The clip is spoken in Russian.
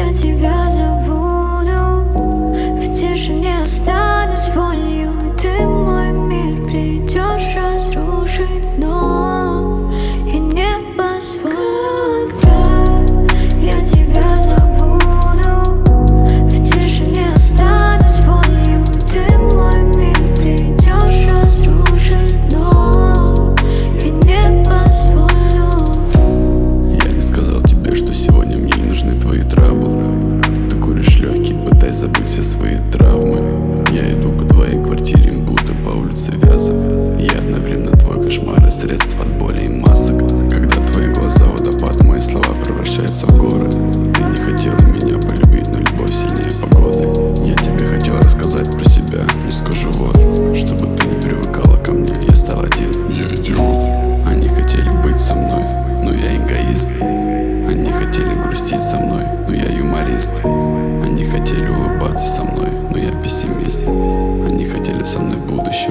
Я тебя забуду, в тишине останусь болью. Ты мой мир придешь разрушить, но я не позволю. Когда я тебя забуду, в тишине останусь болью. Ты мой мир придешь разрушить, но я не позволю. Я не сказал тебе, что сегодня мне не нужны твои траблы. Ты куришь легкий, пытаясь забыть все свои травмы. Я иду по твоей квартире, будто по улице Вязов. Я одновременно твой кошмар и средство от боли и масок. Когда твои глаза водопад, мои слова превращаются в горы. Ты не хотела меня полюбить, но любовь сильнее погоды. Я тебе хотел рассказать про себя, но скажу вот, чтобы ты не привыкала ко мне. Я стал один, я идиот. Они хотели быть со мной, но я эгоист. Они хотели грустить со мной, но я юморист. Они хотели улыбаться со мной, но я пессимист. Они хотели со мной будущего,